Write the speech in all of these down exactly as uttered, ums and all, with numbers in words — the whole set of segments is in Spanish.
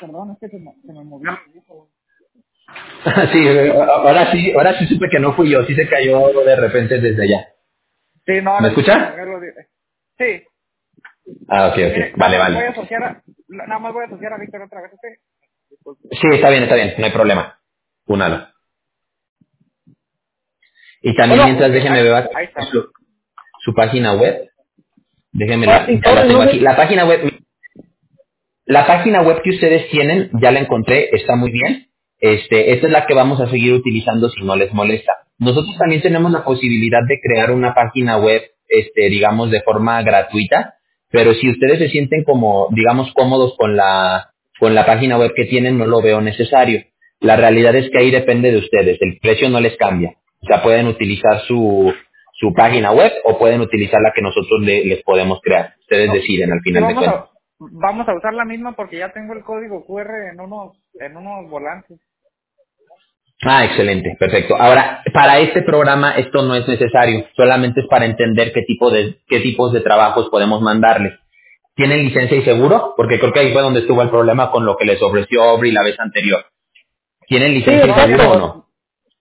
perdón, es que se me, se me movió. Sí, ahora sí, ahora sí supe que no fui yo, sí se cayó de repente desde allá. Sí, no, ¿Me ahora sí se escucha? movió. Lo de- Sí, Ah, ok, mire, ok, nada vale, más voy vale. a asociar a, nada más voy a asociar a Víctor otra vez, ¿ok? Sí, está bien, está bien, no hay problema. Únalo. Y también Bueno, mientras ok, déjeme ahí, ver ahí estamos. su, su página web, déjeme Ah, la, sí, ya la sorry, tengo no aquí. sé. La página web, la página web que ustedes tienen, ya la encontré, está muy bien. Este, esta es la que vamos a seguir utilizando si no les molesta. Nosotros también tenemos la posibilidad de crear una página web, este, digamos, de forma gratuita, pero si ustedes se sienten como, digamos, cómodos con la, con la página web que tienen, no lo veo necesario. La realidad es que ahí depende de ustedes, el precio no les cambia. O sea, pueden utilizar su, su página web o pueden utilizar la que nosotros le- les podemos crear. Ustedes No, deciden al sí, final de vamos cuentas. a, vamos a usar la misma porque ya tengo el código Q R en unos, en unos volantes. Ah, excelente, perfecto. Ahora, para este programa esto no es necesario, solamente es para entender qué tipo de qué tipos de trabajos podemos mandarles. ¿Tienen licencia y seguro? Porque creo que ahí fue donde estuvo el problema con lo que les ofreció Aubrey la vez anterior. ¿Tienen Sí, licencia y No, ya seguro o no. exacto. no?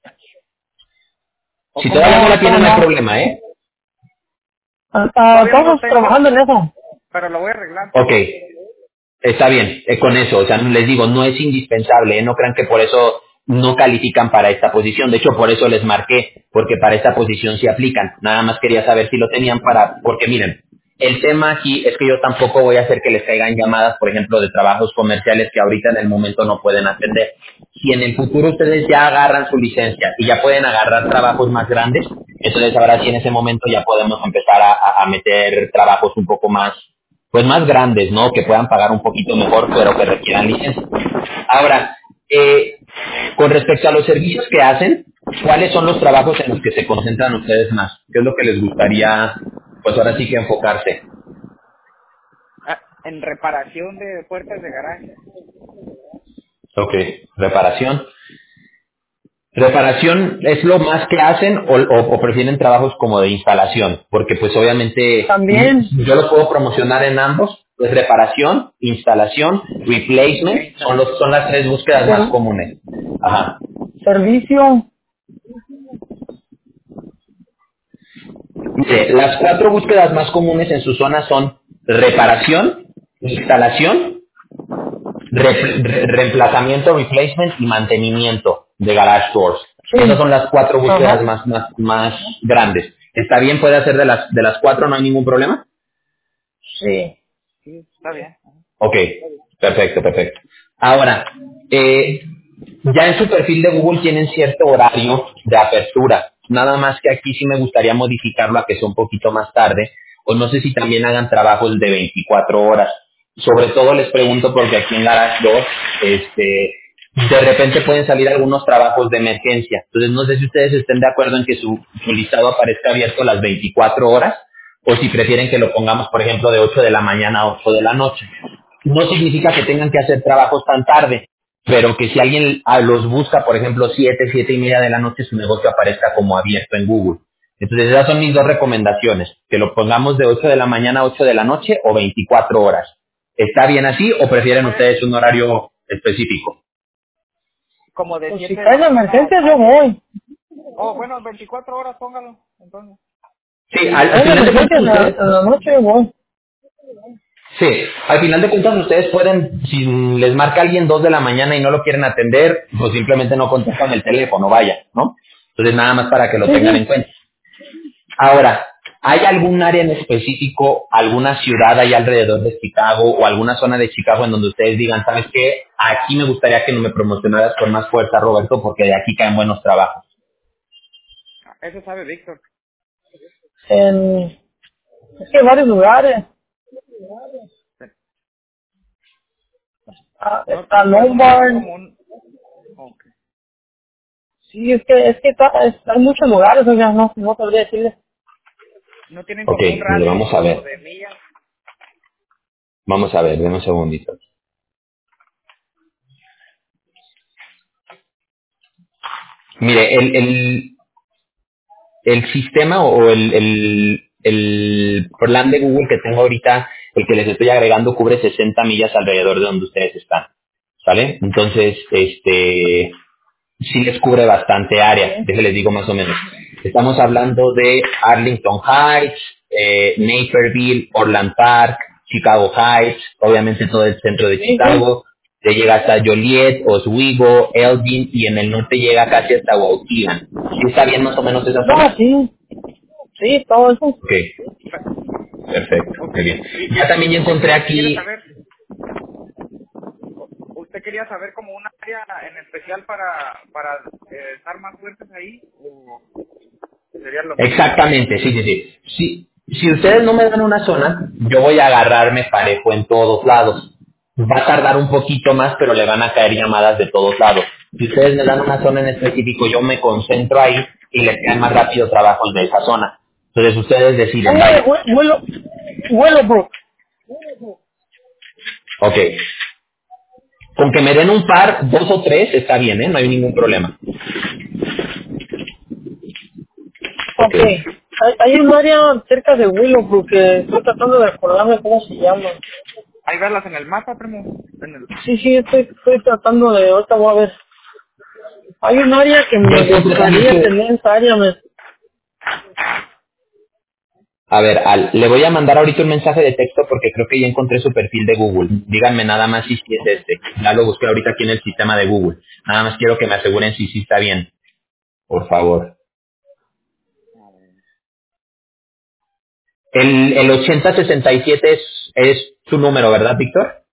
¿O Si cómo? todavía no No, la no, tienen, no hay no. problema, ¿eh? Ah, ah, Todavía no lo estamos tengo, trabajando en eso. pero lo voy a arreglar. Ok, está bien, eh, con eso, o sea, les digo, no es indispensable, ¿eh? No crean que por eso no califican para esta posición, de hecho por eso les marqué, porque para esta posición sí aplican, nada más quería saber si lo tenían para, porque miren, el tema aquí es que yo tampoco voy a hacer que les caigan llamadas, por ejemplo, de trabajos comerciales que ahorita en el momento no pueden atender. Si en el futuro ustedes ya agarran su licencia y ya pueden agarrar trabajos más grandes, entonces ahora sí en ese momento ya podemos empezar a, a a meter trabajos un poco más pues más grandes, ¿no? Que puedan pagar un poquito mejor, pero que requieran licencia. Ahora, eh, con respecto a los servicios que hacen, ¿cuáles son los trabajos en los que se concentran ustedes más? ¿Qué es lo que les gustaría, pues ahora sí que enfocarse? Ah, en reparación de puertas de garaje. Ok, reparación. ¿Reparación es lo más que hacen o, o- o prefieren trabajos como de instalación? Porque pues obviamente También, mm, yo los puedo promocionar en ambos. Pues reparación, instalación, E replacement son, los, son las tres búsquedas más ser- comunes. Ajá. servicio, Mire, las cuatro búsquedas más comunes en su zona son reparación, instalación, re- re- reemplazamiento, replacement y mantenimiento de garage doors. Esas sí, son las cuatro búsquedas ajá, más, más, más grandes. ¿Está bien? ¿Puede hacer de las, de las cuatro? ¿No hay ningún problema? sí. Sí, está bien. Ok, perfecto, perfecto. Ahora, eh, ya en su perfil de Google tienen cierto horario de apertura. Nada más que aquí sí me gustaría modificarlo a que sea un poquito más tarde. O no sé si también hagan trabajos de veinticuatro horas. Sobre todo les pregunto porque aquí en Garage dos, este, de repente pueden salir algunos trabajos de emergencia. Entonces no sé si ustedes estén de acuerdo en que su, su listado aparezca abierto las veinticuatro horas o si prefieren que lo pongamos, por ejemplo, de ocho de la mañana a ocho de la noche. No significa que tengan que hacer trabajos tan tarde, pero que si alguien ah, los busca, por ejemplo, siete, siete y media de la noche, su negocio aparezca como abierto en Google. Entonces esas son mis dos recomendaciones, que lo pongamos de ocho de la mañana a ocho de la noche o veinticuatro horas. ¿Está bien así o prefieren Pues, ustedes un horario específico? como de Pues si siete de cae la la mañana emergencia a, yo a diez. voy. Oh, bueno, veinticuatro horas, póngalo, entonces. Sí, Si al, al cae la final de emergencia cuentas en la, ustedes en la noche yo voy. Sí, al final de cuentas ustedes pueden, si les marca alguien dos de la mañana y no lo quieren atender, pues simplemente no contestan el teléfono, vaya, ¿no? Entonces nada más para que lo Sí, tengan en sí. cuenta. Ahora, ¿hay algún área en específico, alguna ciudad ahí alrededor de Chicago o alguna zona de Chicago en donde ustedes digan, ¿sabes qué? Aquí me gustaría que no me promocionaras con más fuerza, Roberto, porque de aquí caen buenos trabajos. Eso sabe Víctor. En, es que varios lugares. Ah, No, está no, por eso no es Lombard. como un... Ok. Sí, es que, es que está, es- hay muchos lugares, o sea, no, no podría decirle. No tienen Ok, como un mire, radio vamos a como ver, de millas. vamos a ver, denme un segundito. Mire, el, el, el sistema o el, el, el plan de Google que tengo ahorita, el que les estoy agregando, cubre sesenta millas alrededor de donde ustedes están. ¿sale? Entonces, este, sí les cubre bastante área, déjenles les digo más o menos. Estamos hablando de Arlington Heights, eh, Naperville, Orland Park, Chicago Heights, obviamente todo el centro de Chicago, se llega hasta Joliet, Oswego, Elgin y en el norte llega casi hasta Waukegan. ¿Sí está bien más o menos esa No, zona? sí, sí, todo eso. Ok, perfecto, Ok. muy bien. Y Ya también ya encontré usted quiere aquí. saber, usted quería saber como un área en especial para, para eh, estar más fuertes ahí, o sería lo mismo. Exactamente, sí, sí, sí. Si, si ustedes no me dan una zona, yo voy a agarrarme parejo en todos lados. Va a tardar un poquito más, pero le van a caer llamadas de todos lados. Si ustedes me dan una zona en específico, yo me concentro ahí y les quedan más rápido trabajos de esa zona. Entonces ustedes deciden, Ponle vaya. Wi- Willow, Willowbrook. Ok. Con que me den un par, dos o tres, está bien, ¿eh? No hay ningún problema. Ok. Ok. Hay, hay un área cerca de Willowbrook que estoy tratando de acordarme cómo se llama. Ahí verlas en el mapa, primo. En el, Sí, sí, estoy, estoy tratando de, ahorita voy a ver. Hay un área que Ya me encontré también gustaría su, tener esa área. Me, A ver, Al, le voy a mandar ahorita un mensaje de texto porque creo que ya encontré su perfil de Google. Díganme nada más si sí es ok. este. Ya lo busqué ahorita aquí en el sistema de Google. Nada más quiero que me aseguren si sí está bien, por favor. El, el ochenta sesenta y siete es, es su número, ¿verdad, Víctor?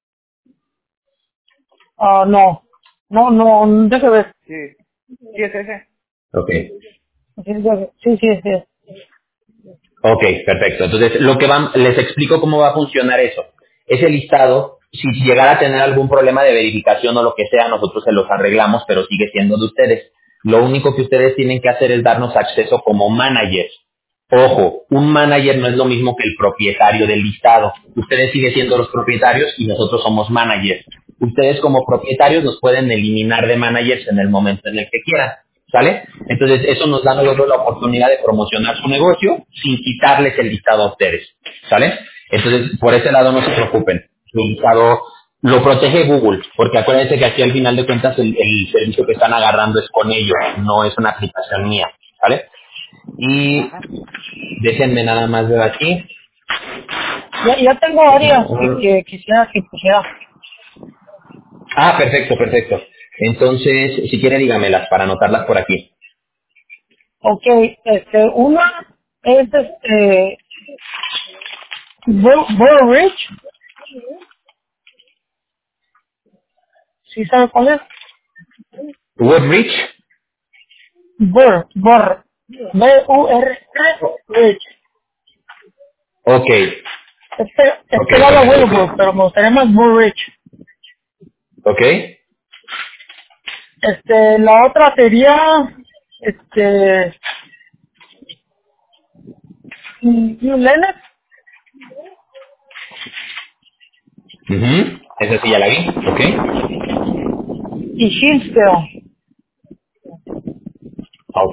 ah, no. No, no, déjame ver. Sí, sí es ese. Ok. Sí, sí, sí, sí. Ok, perfecto. Entonces, lo que van, les explico cómo va a funcionar eso. Ese listado, si llegara a tener algún problema de verificación o lo que sea, nosotros se los arreglamos, pero sigue siendo de ustedes. Lo único que ustedes tienen que hacer es darnos acceso como managers. Ojo, un manager no es lo mismo que el propietario del listado. Ustedes siguen siendo los propietarios y nosotros somos managers. Ustedes como propietarios nos pueden eliminar de managers en el momento en el que quieran. ¿Sale? Entonces eso nos da a nosotros la oportunidad de promocionar su negocio sin quitarles el listado a ustedes. ¿Sale? Entonces por ese lado no se preocupen. Su listado lo protege Google, porque acuérdense que aquí al final de cuentas el, el servicio que están agarrando es con ellos, no es una aplicación mía. ¿Sale? Y Ajá. déjenme nada más ver aquí. Ya, ya tengo áreas que, que quisiera que pusiera. Ah, perfecto, perfecto. Entonces, si quiere dígamelas para anotarlas por aquí. Ok, este, una es este, Burr Burr Ridge, ¿sí sabe cuál es? Woodbridge. Burr, Burr, B U R Ridge. Ok, Es, pe- es ok, pegado a perfecto. Willowbrook, pero me gustaría más Burr Ridge. Ok. Este, la otra sería, este, New Lenox Ujú. Esa sí ya la vi. Ok. y Hillsdale. Ok.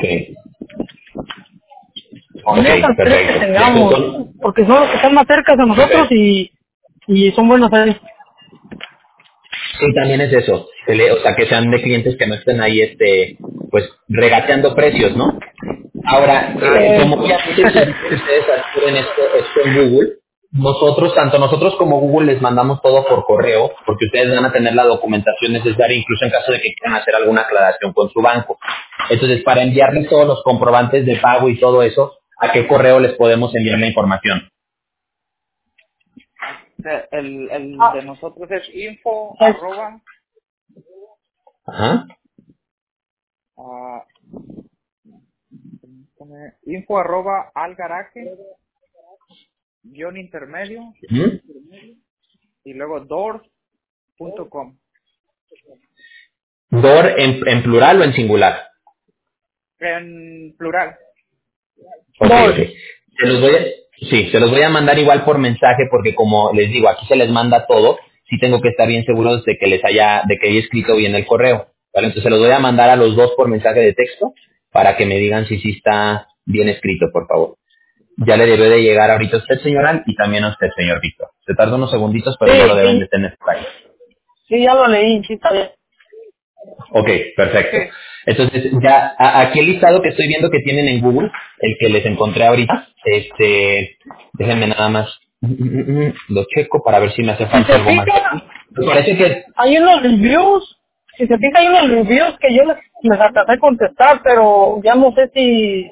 Con Ok, esas tres que perfecto. Ya esos tengamos, son. porque son los que están más cerca de nosotros Perfecto. y, y son buenos ahí. Sí, también es eso. Se le- o sea, que sean de clientes que no estén ahí, este, pues, regateando precios, ¿no? Ahora, eh, Eh, como obviamente el servicio que ustedes adquieren esto, esto en Google, nosotros, tanto nosotros como Google les mandamos todo por correo, porque ustedes van a tener la documentación necesaria, incluso en caso de que quieran hacer alguna aclaración con su banco. Entonces, para enviarles todos los comprobantes de pago y todo eso, ¿a qué correo les podemos enviar la información? De- el, el ah, de nosotros es info es, arroba, Ajá. ah, info arroba algaraque, guión intermedio, Ujú. y luego doors punto com. ¿Door en, en plural o en singular? En plural. Ok, Doors. ok. Se los voy a, sí, se los voy a mandar igual por mensaje porque como les digo, aquí se les manda todo. Sí tengo que estar bien seguros de que les haya, de que haya escrito bien el correo. ¿Vale? Entonces se los voy a mandar a los dos por mensaje de texto para que me digan si sí está bien escrito, por favor. Ya le debe de llegar ahorita a usted, señora, y también a usted, señor Víctor. Se tarda unos segunditos, pero ya lo Sí, deben de sí. tener por ahí. Sí, ya lo leí, sí, está bien. Ok, perfecto. Sí. Entonces, ya, a- aquí el listado que estoy viendo que tienen en Google, el que les encontré ahorita, este, déjenme nada más, mm, mm, mm, lo checo para ver si me hace Si falta se algo más aquí. fija, Me parece que, hay unos reviews, si se fija hay unos reviews que yo les, les alcancé a contestar, pero ya no sé si,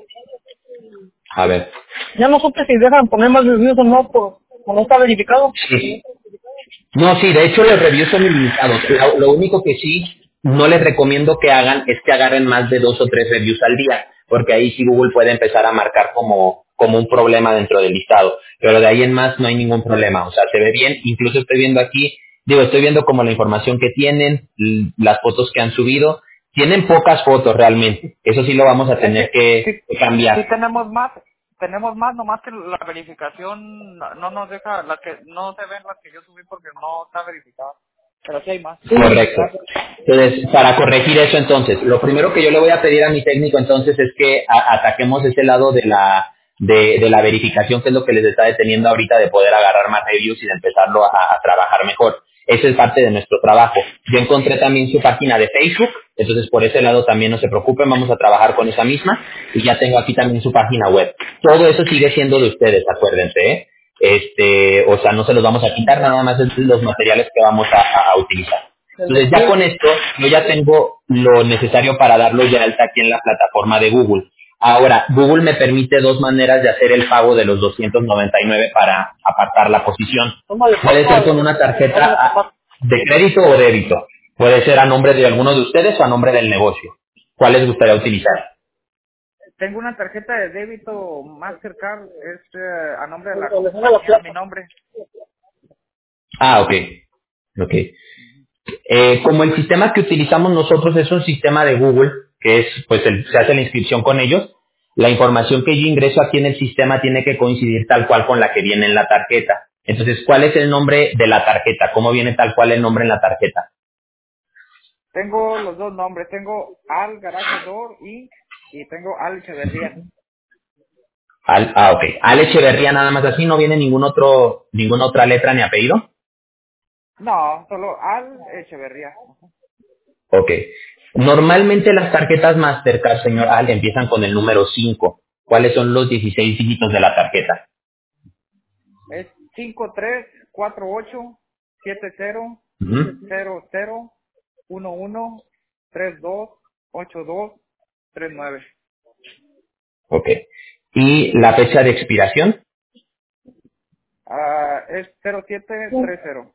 a ver, ya no supe si dejan poner más reviews o no, por, o no está verificado. sí. No, sí, de hecho los reviews son ilimitados. Lo, lo único que sí no les recomiendo que hagan es que agarren más de dos o tres reviews al día, porque ahí sí Google puede empezar a marcar como, como un problema dentro del listado. Pero de ahí en más no hay ningún problema. O sea, se ve bien. Incluso estoy viendo aquí, digo, estoy viendo como la información que tienen, l- las fotos que han subido. Tienen pocas fotos realmente. Eso sí lo vamos a Es tener que que, sí, que sí cambiar. tenemos más, tenemos más, nomás que la verificación no no nos deja, la que no se ven las que yo subí porque no está verificada. Pero sí hay más. Correcto. Entonces, para corregir eso entonces, lo primero que yo le voy a pedir a mi técnico entonces es que a- ataquemos ese lado de la de, de la verificación, que es lo que les está deteniendo ahorita de poder agarrar más reviews y de empezarlo a, a trabajar mejor. Ese es parte de nuestro trabajo. Yo encontré también su página de Facebook, entonces por ese lado también no se preocupen, vamos a trabajar con esa misma, y ya tengo aquí también su página web. Todo eso sigue siendo de ustedes, acuérdense, ¿eh? Este, o sea, no se los vamos a quitar, nada más es los materiales que vamos a, a- a utilizar. Entonces ya con esto, yo ya tengo lo necesario para darlo ya alta aquí en la plataforma de Google. Ahora, Google me permite dos maneras de hacer el pago de los doscientos noventa y nueve para apartar la posición. Puede ser con una tarjeta ah, de crédito o débito. Puede ser a nombre de alguno de ustedes o a nombre del negocio. ¿Cuál les gustaría utilizar? Tengo una tarjeta de débito Mastercard, es eh, a nombre de la Donde está la compañía, mi plaza. nombre. Ah, ok. Ok. Eh, como el sistema que utilizamos nosotros es un sistema de Google, que es, pues el- se hace la inscripción con ellos, la información que yo ingreso aquí en el sistema tiene que coincidir tal cual con la que viene en la tarjeta. Entonces, ¿cuál es el nombre de la tarjeta? ¿Cómo viene tal cual el nombre en la tarjeta? Tengo los dos nombres, tengo Al Garage Door y, y tengo Al Echeverría. Al, ah, ok. Al Echeverría nada más así, no viene ningún otro, ninguna otra letra ni apellido. No, solo Al Echeverría. Ok. Normalmente las tarjetas Mastercard, señor Al, empiezan con el número cinco. ¿Cuáles son los dieciséis dígitos de la tarjeta? Es cinco tres cuatro ocho siete cero Ujú. cero cero uno uno tres dos ocho dos tres nueve. Ok. ¿Y la fecha de expiración? Ah, es cero siete tres cero.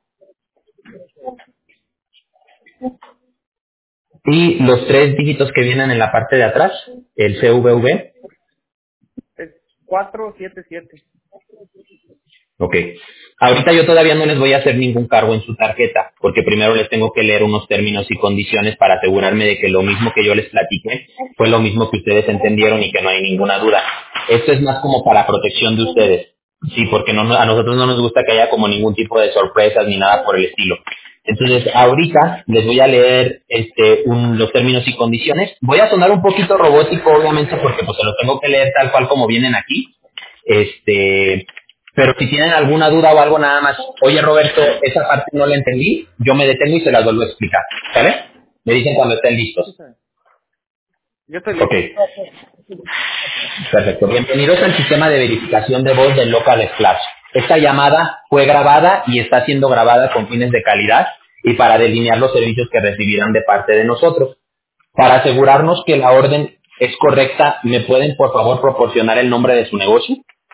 Y los tres dígitos que vienen en la parte de atrás, el C V V. Es cuatro siete siete. Ok. Ahorita yo todavía no les voy a hacer ningún cargo en su tarjeta, porque primero les tengo que leer unos términos y condiciones para asegurarme de que lo mismo que yo les platiqué fue lo mismo que ustedes entendieron y que no hay ninguna duda. Esto es más como para protección de ustedes. Sí, porque no, a nosotros no nos gusta que haya como ningún tipo de sorpresas ni nada por el estilo. Entonces, ahorita les voy a leer este, un- los términos y condiciones. Voy a sonar un poquito robótico, obviamente, porque pues se los tengo que leer tal cual como vienen aquí. Este, pero si tienen alguna duda o algo nada más, oye Roberto, esa parte no la entendí, yo me detengo y se las vuelvo a explicar. ¿Sale? Me dicen cuando estén Sí, listos. está bien. Yo estoy Ok, listo. perfecto. Bienvenidos al sistema de verificación de voz del Local Splash. Esta llamada fue grabada y está siendo grabada con fines de calidad y para delinear los servicios que recibirán de parte de nosotros. Para asegurarnos que la orden es correcta, ¿me pueden por favor proporcionar el nombre de su negocio?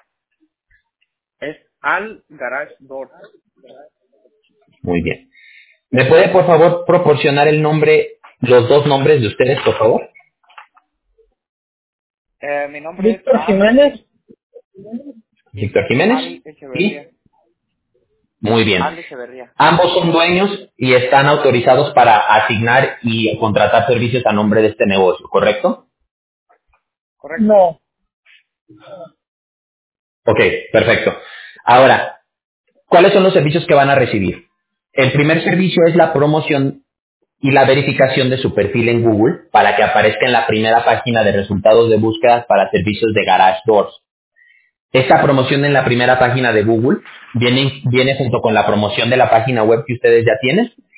Es Al Garage Door. Muy bien. ¿Me puede por favor proporcionar el nombre, los dos nombres de ustedes, por favor? Eh, mi nombre es Víctor Al, Jiménez, Víctor Jiménez. Al Echeverría. ¿Sí? Muy bien. Al Echeverría. Ambos son dueños y están autorizados para asignar y contratar servicios a nombre de este negocio, ¿correcto? Correcto. no. Ok, perfecto. Ahora, ¿cuáles son los servicios que van a recibir? El primer servicio es la promoción y la verificación de su perfil en Google para que aparezca en la primera página de resultados de búsqueda para servicios de Garage Doors. Esta promoción en la primera página de Google viene, viene junto con la promoción de la página web que ustedes ya tienen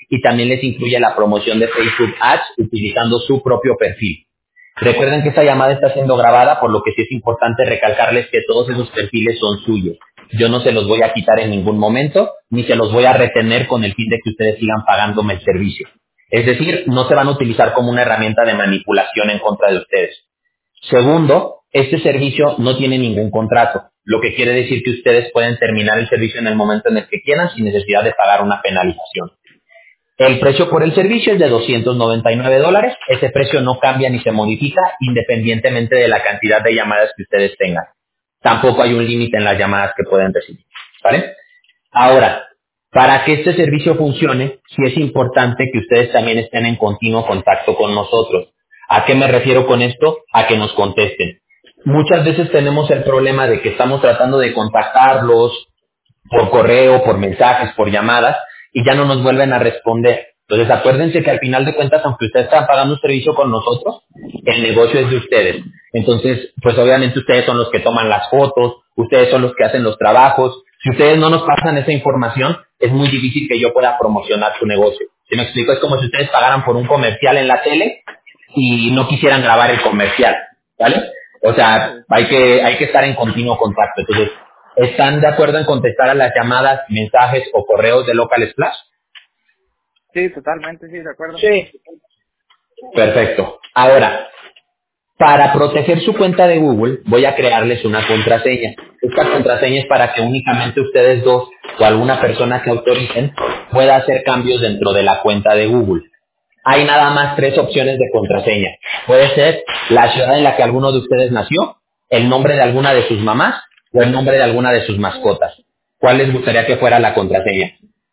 y también les incluye la promoción de Facebook Ads utilizando su propio perfil. Recuerden que esta llamada está siendo grabada, por lo que sí es importante recalcarles que todos esos perfiles son suyos. Yo no se los voy a quitar en ningún momento, ni se los voy a retener con el fin de que ustedes sigan pagándome el servicio. Es decir, no se van a utilizar como una herramienta de manipulación en contra de ustedes. Segundo, este servicio no tiene ningún contrato, lo que quiere decir que ustedes pueden terminar el servicio en el momento en el que quieran sin necesidad de pagar una penalización. El precio por el servicio es de doscientos noventa y nueve dólares. Ese precio no cambia ni se modifica independientemente de la cantidad de llamadas que ustedes tengan. Tampoco hay un límite en las llamadas que pueden recibir, ¿vale? Ahora, para que este servicio funcione, sí es importante que ustedes también estén en continuo contacto con nosotros. ¿A qué me refiero con esto? A que nos contesten. Muchas veces tenemos el problema de que estamos tratando de contactarlos por correo, por mensajes, por llamadas, y ya no nos vuelven a responder. Entonces acuérdense que al final de cuentas, aunque ustedes están pagando un servicio con nosotros, el negocio es de ustedes. Entonces, pues obviamente ustedes son los que toman las fotos, ustedes son los que hacen los trabajos. Si ustedes no nos pasan esa información, es muy difícil que yo pueda promocionar su negocio. ¿Sí me explico? Es como si ustedes pagaran por un comercial en la tele y no quisieran grabar el comercial, ¿vale? O sea, hay que, hay que estar en continuo contacto. Entonces, ¿están de acuerdo en contestar a las llamadas, mensajes o correos de Local Splash? Sí, totalmente, sí, de acuerdo. Sí. Perfecto. Ahora, para proteger su cuenta de Google, voy a crearles una contraseña. Esta contraseña es para que únicamente ustedes dos o alguna persona que autoricen pueda hacer cambios dentro de la cuenta de Google. Hay nada más tres opciones de contraseña. Puede ser la ciudad en la que alguno de ustedes nació, el nombre de alguna de sus mamás o el nombre de alguna de sus mascotas. ¿Cuál les gustaría que fuera la contraseña?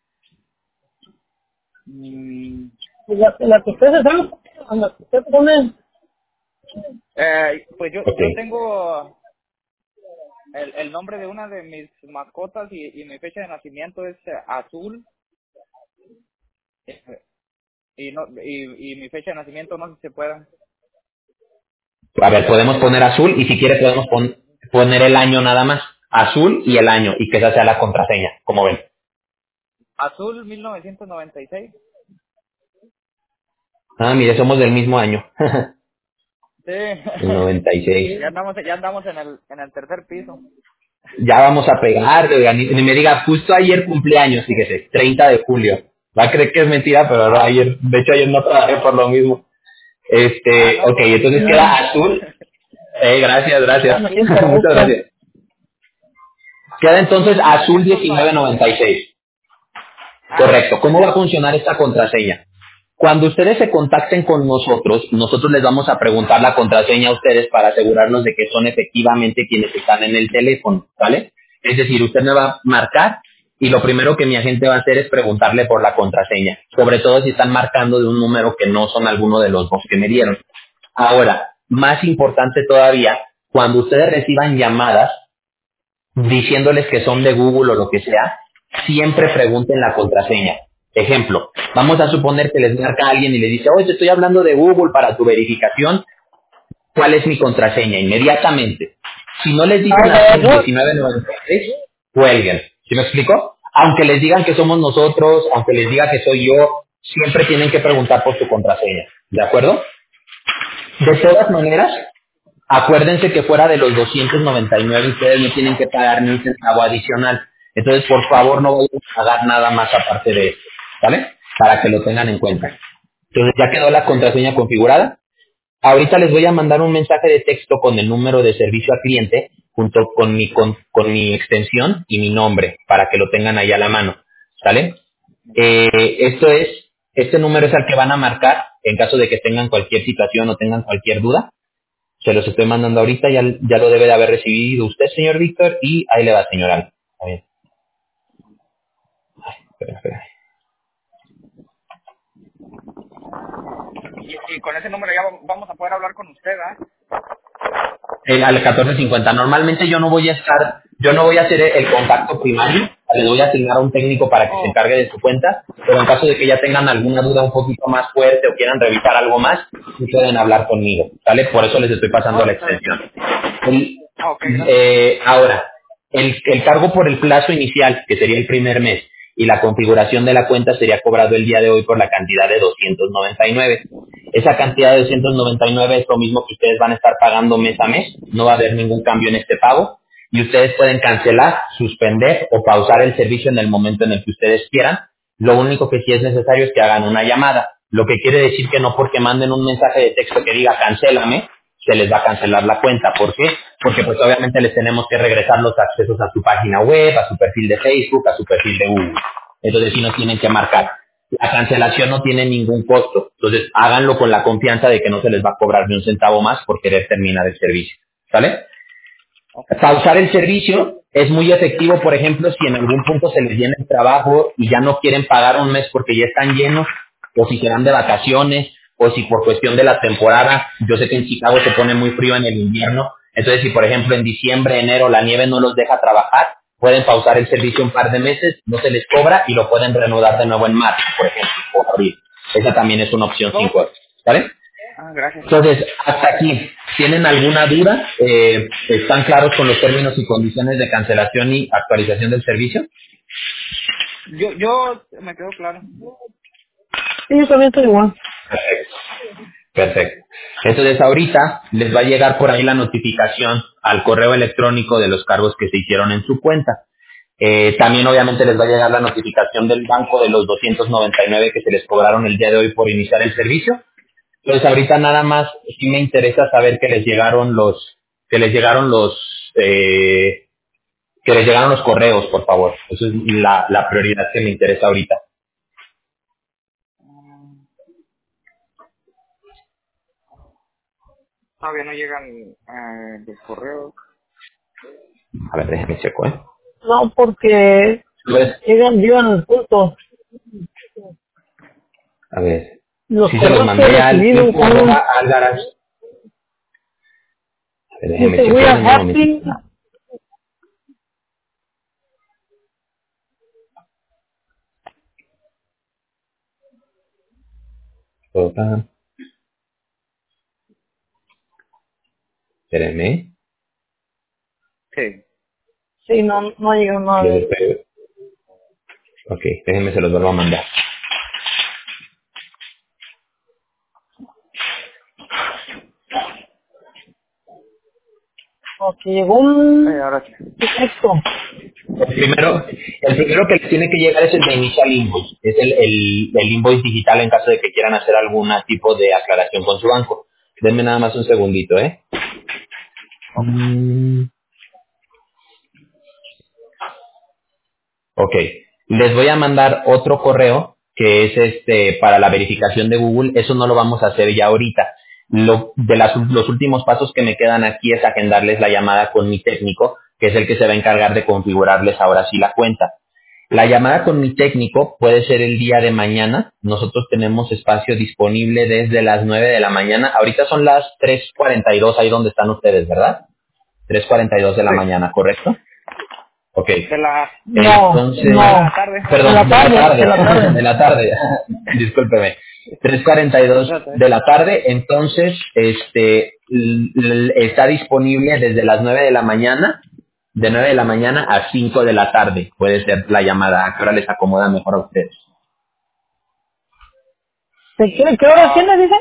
Mm, La, la que ustedes dan, la que ustedes ponen. eh, pues yo, Ok. yo tengo el, el nombre de una de mis mascotas y, y mi fecha de nacimiento es eh, Azul. eh, Y, no, y, y mi fecha de nacimiento no sé si se pueda. A ver, podemos poner azul y si quiere podemos pon- poner el año nada más. Azul y el año y que esa sea la contraseña, como ven. Azul mil novecientos noventa y seis. Ah, mire, somos del mismo año. Sí. El noventa y seis. ya andamos ya andamos en el en el tercer piso. Ya vamos a pegar, oigan, ni, ni me diga, justo ayer cumpleaños, fíjese, treinta de julio. Va a creer que es mentira, pero no, ayer, de hecho ayer no trabajé por lo mismo. Ah, Este, no, ok, pues entonces felicidades. queda azul. Eh, gracias, gracias. Aquí está Muchas gusto. gracias. Queda entonces azul diecinueve noventa y seis. Ah, Correcto. ¿Cómo va a funcionar esta contraseña? Cuando ustedes se contacten con nosotros, nosotros les vamos a preguntar la contraseña a ustedes para asegurarnos de que son efectivamente quienes están en el teléfono, ¿vale? Es decir, usted me va a marcar y lo primero que mi agente va a hacer es preguntarle por la contraseña, sobre todo si están marcando de un número que no son alguno de los dos que me dieron. Ahora, más importante todavía, cuando ustedes reciban llamadas diciéndoles que son de Google o lo que sea, siempre pregunten la contraseña. Ejemplo, vamos a suponer que les marca alguien y le dice, oye, te estoy hablando de Google para tu verificación, ¿cuál es mi contraseña? Inmediatamente. Si no les dicen Ah, azul diecinueve noventa y seis, cuelguen. ¿Sí me explico? Aunque les digan que somos nosotros, aunque les diga que soy yo, siempre tienen que preguntar por su contraseña. ¿De acuerdo? De todas maneras, acuérdense que fuera de los doscientos noventa y nueve ustedes no tienen que pagar ni un centavo adicional. Entonces, por favor, no vayan a pagar nada más aparte de esto, ¿vale? Para que lo tengan en ok. cuenta. Entonces, ya quedó la contraseña configurada. Ahorita les voy a mandar un mensaje de texto con el número de servicio al cliente junto con mi, con, con mi extensión y mi nombre para que lo tengan ahí a la mano, ¿sale? Eh, esto es, este número es al que van a marcar en caso de que tengan cualquier situación o tengan cualquier duda. Se los estoy mandando ahorita, ya, ya lo debe de haber recibido usted, señor Víctor, y ahí le va, señor Al. A ver, espera, espera. Y, y con ese número ya va- vamos a poder hablar con usted, ¿ah? El, al catorce cincuenta. Normalmente yo no voy a estar, yo no voy a hacer el contacto primario, les voy a asignar a un técnico para que se Oh, encargue de su cuenta, pero en caso de que ya tengan alguna duda un poquito más fuerte o quieran revisar algo más, sí pueden hablar conmigo, ¿vale? Por eso les estoy pasando oh, la está bien. extensión. El- Ah, ok, gracias. eh, ahora, el, el cargo por el plazo inicial, que sería el primer mes, y la configuración de la cuenta sería cobrado el día de hoy por la cantidad de doscientos noventa y nueve. Esa cantidad de doscientos noventa y nueve es lo mismo que ustedes van a estar pagando mes a mes, no va a haber ningún cambio en este pago y ustedes pueden cancelar, suspender o pausar el servicio en el momento en el que ustedes quieran. Lo único que sí es necesario es que hagan una llamada, lo que quiere decir que no porque manden un mensaje de texto que diga cancélame, se les va a cancelar la cuenta. ¿Por qué? Porque pues obviamente les tenemos que regresar los accesos a su página web, a su perfil de Facebook, a su perfil de Google. Entonces sí nos tienen que marcar. La cancelación no tiene ningún costo. Entonces háganlo con la confianza de que no se les va a cobrar ni un centavo más por querer terminar el servicio. ¿Sale? Ok. Pausar el servicio es muy efectivo, por ejemplo, si en algún punto se les llena el trabajo y ya no quieren pagar un mes porque ya están llenos, o si se van de vacaciones, o si por cuestión de la temporada, yo sé que en Chicago se pone muy frío en el invierno, entonces si por ejemplo en diciembre, enero la nieve no los deja trabajar, pueden pausar el servicio un par de meses, no se les cobra y lo pueden reanudar de nuevo en marzo, por ejemplo, o abril. Esa también es una opción sin costo, ¿vale? Ah, gracias. Entonces, hasta aquí, ¿tienen alguna duda? Eh, ¿Están claros con los términos y condiciones de cancelación y actualización del servicio? Yo, yo me quedo claro. Sí, yo también estoy igual. Perfecto. Perfecto. Entonces, ahorita les va a llegar por ahí la notificación al correo electrónico de los cargos que se hicieron en su cuenta. Eh, también, obviamente, les va a llegar la notificación del banco de los doscientos noventa y nueve que se les cobraron el día de hoy por iniciar el servicio. Entonces ahorita nada más sí me interesa saber que les llegaron los, que les llegaron los, eh, que les llegaron los correos, por favor. Eso es la, la prioridad que me interesa ahorita. Todavía no llegan eh, los correos. A ver, déjenme checo, ¿eh? No, porque Pues, llegan, llegan los puntos. a ver, Los sí se los correos que he mandé al recibido info son, arroba algaras. A ver, déjenme dice, checo, we are denme un happy. momentito. Total, espérenme. Sí. Sí, no, no ha llegado nada de Les eso. espero. Ok, déjenme se los vuelvo a mandar. Porque llegó un Eh, ahora sí. texto. El primero, el primero que les tiene que llegar es el de Initial Invoice. Es el, el, el invoice digital en caso de que quieran hacer algún tipo de aclaración con su banco. Denme nada más un segundito, ¿eh? Mm, ok. Les voy a mandar otro correo que es este para la verificación de Google. Eso no lo vamos a hacer ya ahorita. Lo, de las, los últimos pasos que me quedan aquí es agendarles la llamada con mi técnico, que es el que se va a encargar de configurarles ahora sí la cuenta. La llamada con mi técnico puede ser el día de mañana. Nosotros tenemos espacio disponible desde las nueve de la mañana. Ahorita son las tres cuarenta y dos ahí donde están ustedes, ¿verdad? tres cuarenta y dos de la Sí. mañana, ¿correcto? Ok. De la, No, Entonces, de la no. tarde. De la perdón, de la tarde, de la tarde, tarde. de la tarde. Discúlpeme. tres cuarenta y dos De la tarde. de la tarde, entonces, este, l- l- está disponible desde las nueve de la mañana, de nueve de la mañana a cinco de la tarde. Puede ser la llamada. ¿A qué hora les acomoda mejor a ustedes? ¿Se quiere qué hora Ah, tiene, dice?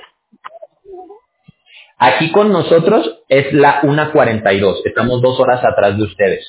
Aquí con nosotros es la una cuarenta y dos. Estamos dos horas atrás de ustedes.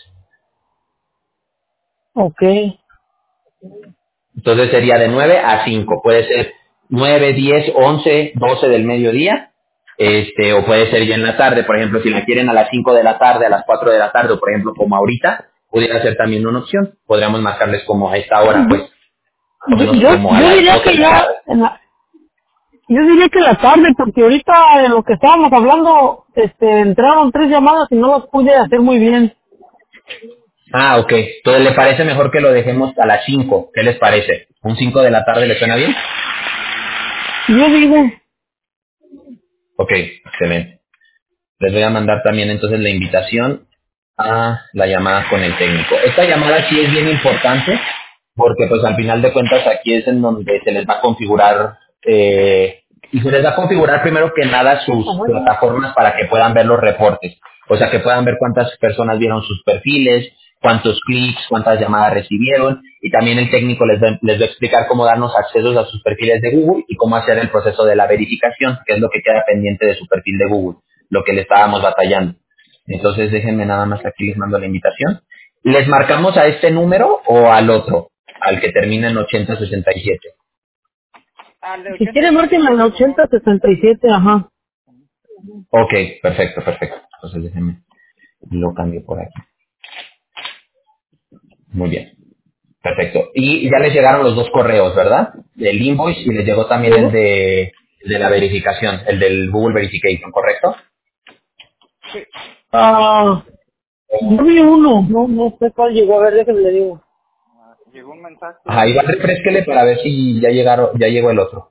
Ok. Entonces sería de nueve a cinco. Puede ser nueve, diez, once, doce del mediodía. Este, o puede ser ya en la tarde. Por ejemplo, si la quieren a las cinco de la tarde, a las cuatro de la tarde, o por ejemplo como ahorita, pudiera ser también una opción. Podríamos marcarles como a esta hora, pues, más o Yo, menos yo, como a yo las diría doce que de la ya, tarde. en la, yo diría que la tarde, porque ahorita de lo que estábamos hablando, este, entraron tres llamadas y no las pude hacer muy bien. Ah, ok. Entonces, ¿le parece mejor que lo dejemos a las cinco? ¿Qué les parece? ¿Un cinco de la tarde le suena bien? Yo digo, Ok, excelente. Les voy a mandar también entonces la invitación a la llamada con el técnico. Esta llamada sí es bien importante porque pues al final de cuentas aquí es en donde se les va a configurar eh, y se les va a configurar primero que nada sus plataformas para que puedan ver los reportes. O sea, que puedan ver cuántas personas vieron sus perfiles, cuántos clics, cuántas llamadas recibieron, y también el técnico les va, les va a explicar cómo darnos accesos a sus perfiles de Google y cómo hacer el proceso de la verificación, que es lo que queda pendiente de su perfil de Google, lo que le estábamos batallando. Entonces déjenme nada más aquí les mando la invitación. ¿Les marcamos a este número o al otro, al que termina en ochenta sesenta y siete? Al de Si ochenta quiere, sesenta y márquenme en siete, por favor. ochenta sesenta y siete, ajá. Ok, perfecto, perfecto. Entonces déjenme, lo cambio por aquí. Muy bien. Perfecto. Y ya les llegaron los dos correos, ¿verdad? El invoice y les llegó también el ¿Llegó? de, de la verificación, el del Google Verification, ¿correcto? Sí. Ah, yo vi uno, no, no sé cuál llegó, a ver, déjenme le digo. Ah, llegó un mensaje Ajá, igual de... refresquele para ver si ya llegaron, ya llegó el otro.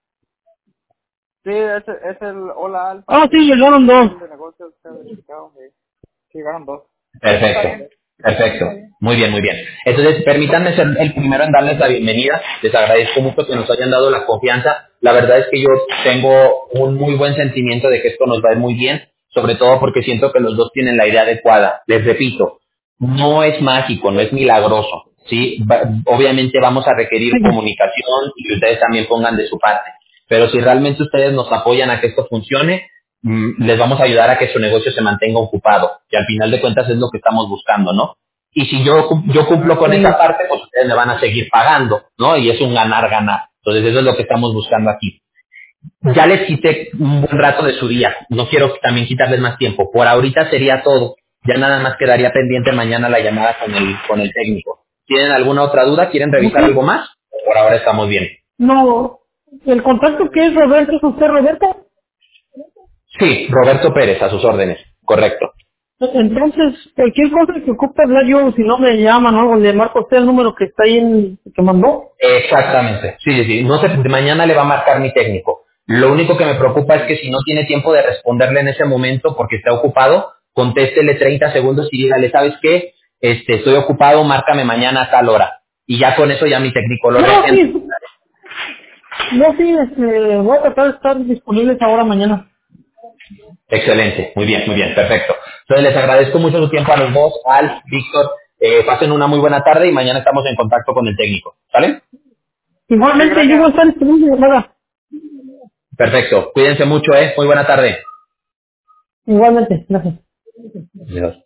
Sí, es, es el Hola Alfa, Ah, sí, llegaron dos. perfil de negocios que ha verificado. Sí, sí, llegaron dos. Sí, está Perfecto, bien. perfecto. Muy bien, muy bien. Entonces, permítanme ser el primero en darles la bienvenida. Les agradezco mucho que nos hayan dado la confianza. La verdad es que yo tengo un muy buen sentimiento de que esto nos va a ir muy bien, sobre todo porque siento que los dos tienen la idea adecuada. Les repito, no es mágico, no es milagroso. ¿Sí? Va- obviamente vamos a requerir Sí. comunicación y que ustedes también pongan de su parte. Pero si realmente ustedes nos apoyan a que esto funcione, mm, les vamos a ayudar a que su negocio se mantenga ocupado, que al final de cuentas es lo que estamos buscando, ¿no? Y si yo, cum- yo cumplo con esa Sí. parte, pues ustedes me van a seguir pagando, ¿no? Y es un ganar-ganar. Entonces eso es lo que estamos buscando aquí. Ya les quité un buen rato de su día. No quiero también quitarles más tiempo. Por ahorita sería todo. Ya nada más quedaría pendiente mañana la llamada con el, con el técnico. ¿Tienen alguna otra duda? ¿Quieren Ok. revisar algo más? Por ahora estamos bien. No, el contacto que es Roberto, ¿es usted Roberto? Sí, Roberto Pérez, a sus órdenes. Correcto. Entonces, cualquier cosa que ocupe hablar yo, si no me llaman o algo, le marco a usted el número que está ahí en, que mandó. Exactamente. Sí, sí, sí. No sé, mañana le va a marcar mi técnico. Lo único que me preocupa es que si no tiene tiempo de responderle en ese momento porque está ocupado, contéstele treinta segundos y dígale, ¿sabes qué? Este, estoy ocupado, márcame mañana a tal hora. Y ya con eso ya mi técnico lo No, reagenda. sí, no, sí, este, voy a tratar de estar disponibles ahora mañana. Excelente. Muy bien, muy bien. Perfecto. Entonces les agradezco mucho su tiempo a los dos, Al, Víctor. Eh, pasen una muy buena tarde y mañana estamos en contacto con el técnico. ¿Sale? Sí, Igualmente, yo voy a gracias. estar disponible, nada. Perfecto. Cuídense mucho, ¿eh? Muy buena tarde. Igualmente, gracias. Adiós.